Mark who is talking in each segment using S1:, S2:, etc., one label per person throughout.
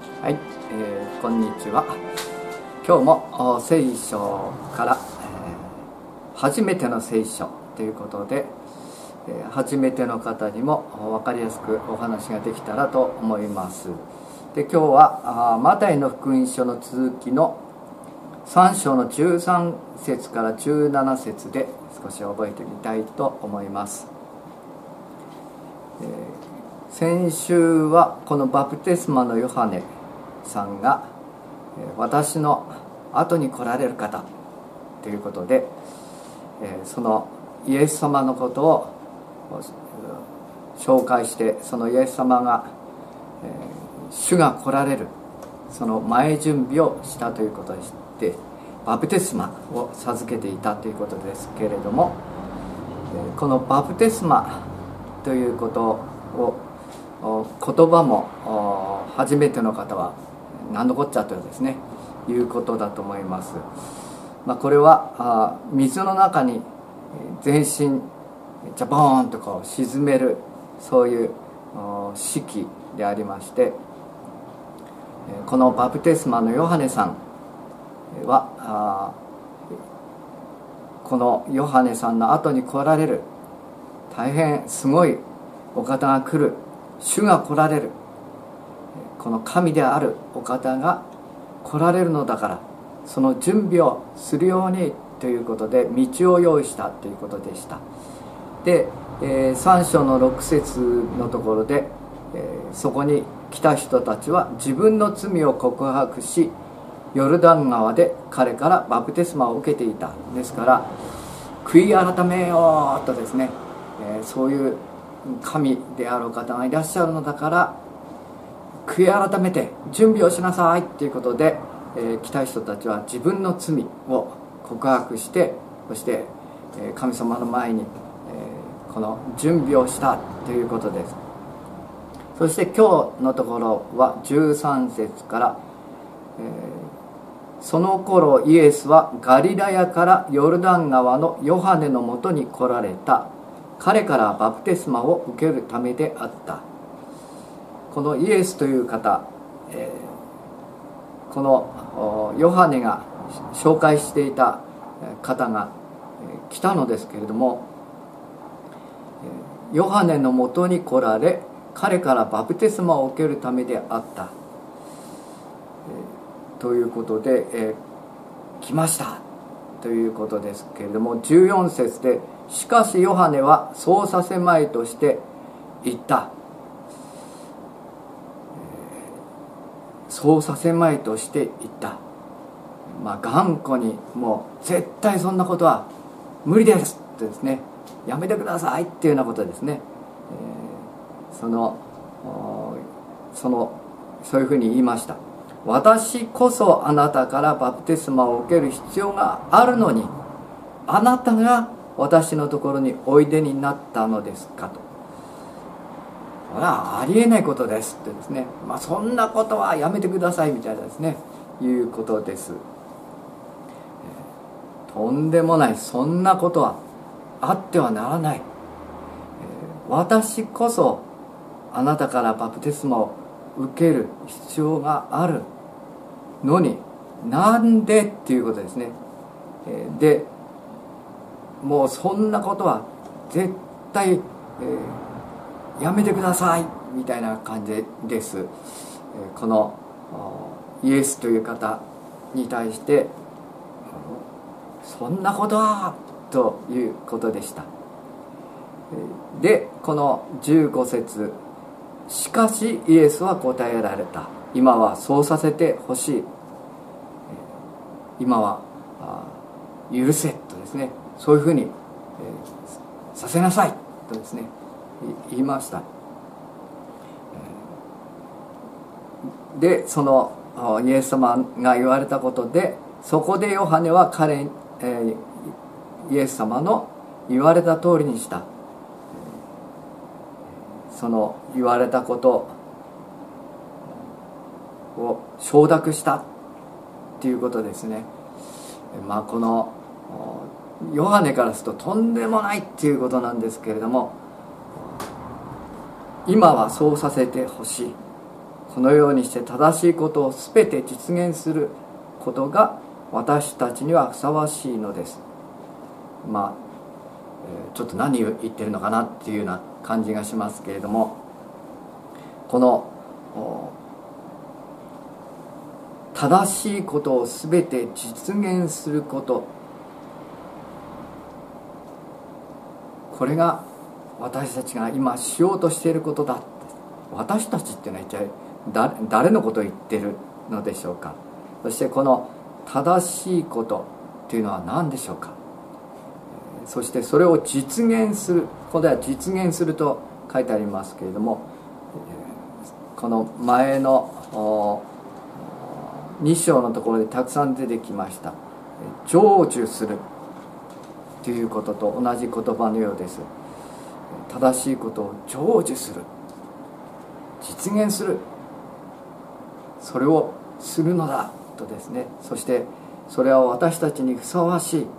S1: はい、こんにちは。今日も聖書から、初めての聖書ということで、初めての方にも分かりやすくお話ができたらと思います。で、今日はマタイの福音書の続きの3章の13節から17節で少し覚えてみたいと思います。先週はこのバプテスマのヨハネさんが私の後に来られる方ということで、そのイエス様のことを紹介して、そのイエス様が主が来られるその前準備をしたということでして、バプテスマを授けていたということですけれども、このバプテスマということを言葉も初めての方は何のこっちゃとですねいうことだと思います。これは水の中に全身ジャボーンとこう沈める、そういう式でありまして、このバプテスマのヨハネさんはこのヨハネさんの後に来られる大変すごいお方が来る、主が来られる、この神であるお方が来られるのだから、その準備をするようにということで道を用意したということでした。で、3章の6節のところで、そこに来た人たちは自分の罪を告白し、ヨルダン川で彼からバプテスマを受けていた。ですから悔い改めようとですね、そういう神であるお方がいらっしゃるのだから悔い改めて準備をしなさいということで、来た人たちは自分の罪を告白して、そして神様の前にこの準備をしたということです。そして今日のところは13節から、その頃イエスはガリラヤからヨルダン川のヨハネのもとに来られた。彼からバプテスマを受けるためであった。このイエスという方、このヨハネが紹介していた方が来たのですけれども、ヨハネのもとに来られ、彼からバプテスマを受けるためであった、ということで、来ましたということですけれども、14節で、しかしヨハネはそうさせまいとして言った。そうさせまいとして言った。頑固にもう絶対そんなことは無理ですってですね、やめてくださいっていうようなことですね。そういうふうに言いました。私こそあなたからバプテスマを受ける必要があるのに、あなたが私のところにおいでになったのですかと。これはありえないことですってですね、そんなことはやめてくださいみたいなですね、いうことです。とんでもない、そんなことはあってはならない。私こそあなたからバプテスマを受ける必要があるのに、なんでっていうことですね。でもうそんなことは絶対、やめてくださいみたいな感じです。このイエスという方に対してそんなことはということでした。で、この15節、しかしイエスは答えられた。今はそうさせてほしい。今は許せとですね、そういうふうに、させなさいとですね言いました。で、そのイエス様が言われたことで、そこでヨハネはイエス様の言われた通りにした。その言われたことを承諾したっていうことですね。このヨハネからするととんでもないっていうことなんですけれども、今はそうさせてほしい、 このようにして正しいことを全て実現することが私たちにはふさわしいのです。ちょっと何を言ってるのかなっていうような感じがしますけれども、この正しいことを全て実現すること、これが私たちが今しようとしていることだ。私たちっていうのは一体誰のことを言ってるのでしょうか。そしてこの正しいことというのは何でしょうか。そしてそれを実現する、ここでは実現すると書いてありますけれども、この前の2章のところでたくさん出てきました成就するということと同じ言葉のようです。正しいことを成就する、実現する、それをするのだとですね。そしてそれは私たちにふさわしい、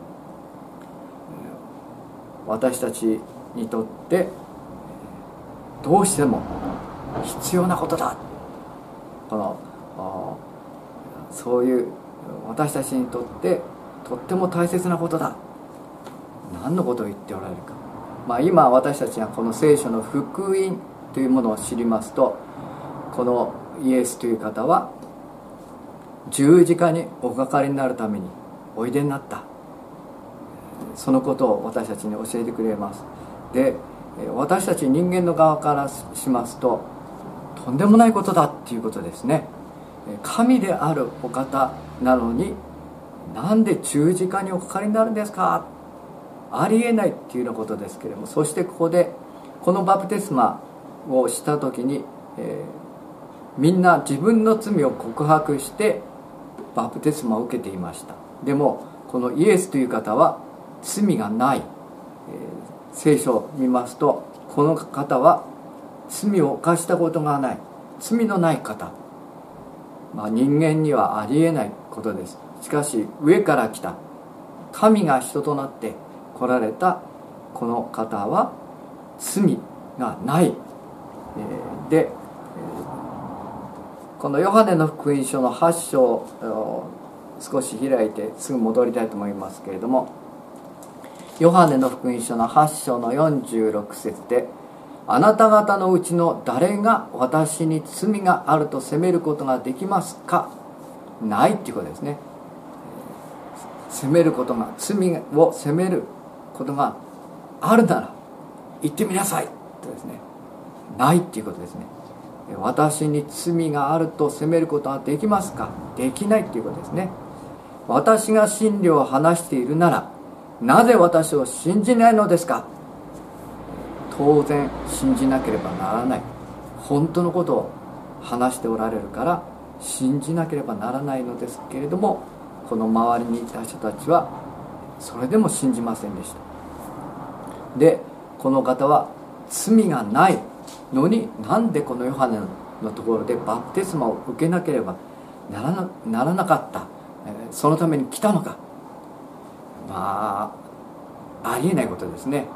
S1: 私たちにとってどうしても必要なことだ。そういう私たちにとってとっても大切なことだ。何のことを言っておられるか。今私たちがこの聖書の福音というものを知りますと、このイエスという方は十字架におかかりになるためにおいでになった、そのことを私たちに教えてくれます。で、私たち人間の側からしますととんでもないことだっていうことですね。神であるお方なのになんで十字架におかかりになるんですか、ありえないっていうようなことですけれども、そしてここでこのバプテスマをした時に、みんな自分の罪を告白してバプテスマを受けていました。でもこのイエスという方は罪がない、聖書を見ますとこの方は罪を犯したことがない、罪のない方、人間にはありえないことです。しかし上から来た神が人となって来られたこの方は罪がない、でこのヨハネの福音書の8章を少し開いてすぐ戻りたいと思いますけれども、ヨハネの福音書の8章の46節で、あなた方のうちの誰が私に罪があると責めることができますか。ないっていうことですね。責めることが、罪を責めることがあるなら言ってみなさいとですね。ないっていうことですね。私に罪があると責めることができますか。できないっていうことですね。私が真理を話しているならなぜ私を信じないのですか。当然信じなければならない、本当のことを話しておられるから信じなければならないのですけれども、この周りにいた人たちはそれでも信じませんでした。でこの方は罪がないのになんでこのヨハネのところでバプテスマを受けなければならなかった、そのために来たのか。ありえないことですね。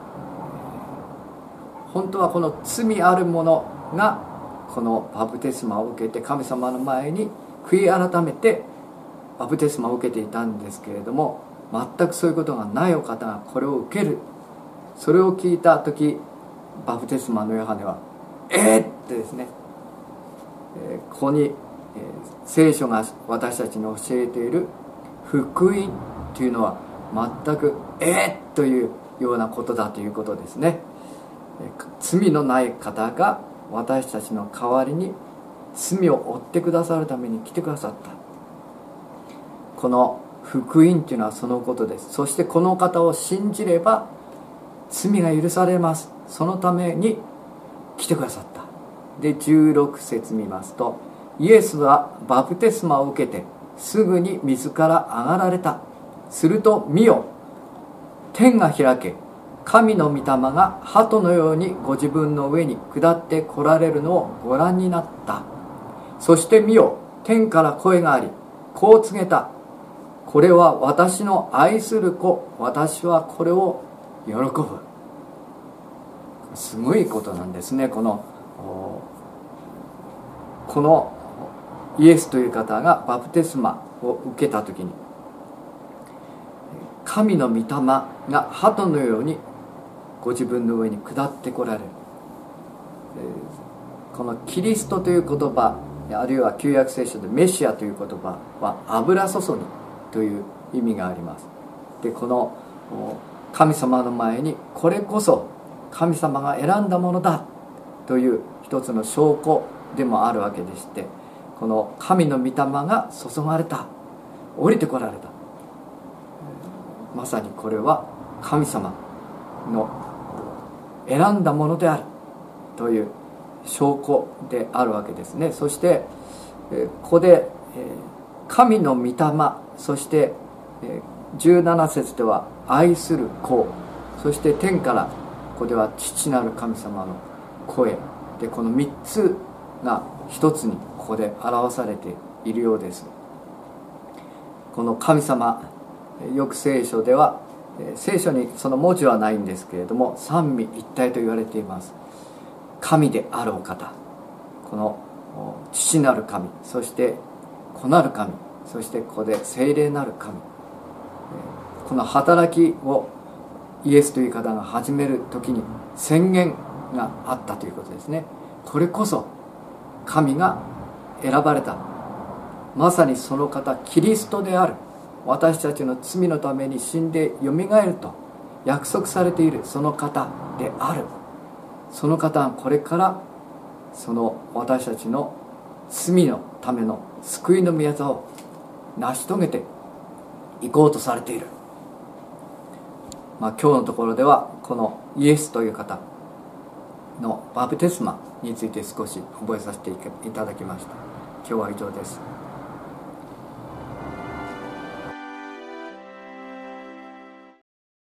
S1: 本当はこの罪ある者がこのバプテスマを受けて神様の前に悔い改めてバプテスマを受けていたんですけれども、全くそういうことがないお方がこれを受ける。それを聞いた時バプテスマのヨハネはってですね、ここに、聖書が私たちに教えている福音というのは全くというようなことだということですね。罪のない方が私たちの代わりに罪を負ってくださるために来てくださった。この福音というのはそのことです。そしてこの方を信じれば罪が許されます。そのために来てくださった。で16節見ますと、イエスはバプテスマを受けてすぐに水から上がられた。すると見よ、天が開け、神の御霊が鳩のようにご自分の上に下って来られるのをご覧になった。そして見よ、天から声がありこう告げた。これは私の愛する子、私はこれを喜ぶ。すごいことなんですね。ここのイエスという方がバプテスマを受けた時に、神の御霊が鳩のようにご自分の上に下ってこられる。このキリストという言葉、あるいは旧約聖書でメシアという言葉は油注ぎという意味があります。で、この神様の前にこれこそ神様が選んだものだという一つの証拠でもあるわけでして、この神の御霊が注がれた、降りてこられた、まさにこれは神様の選んだものであるという証拠であるわけですね。そしてここで神の御霊、そして17節では愛する子、そして天からここでは父なる神様の声で、この3つが一つにここで表されているようです。この神様、よく聖書では、聖書にその文字はないんですけれども、三位一体と言われています。神であるお方、この父なる神、そして子なる神、そしてここで聖霊なる神、この働きをイエスという方が始める時に宣言があったということですね。これこそ神が選ばれた、まさにその方キリストである、私たちの罪のために死んでよみがえると約束されているその方である。その方がこれからその私たちの罪のための救いの御業を成し遂げていこうとされている。今日のところではこのイエスという方のバプテスマについて少し覚えさせていただきました。今日は以上です。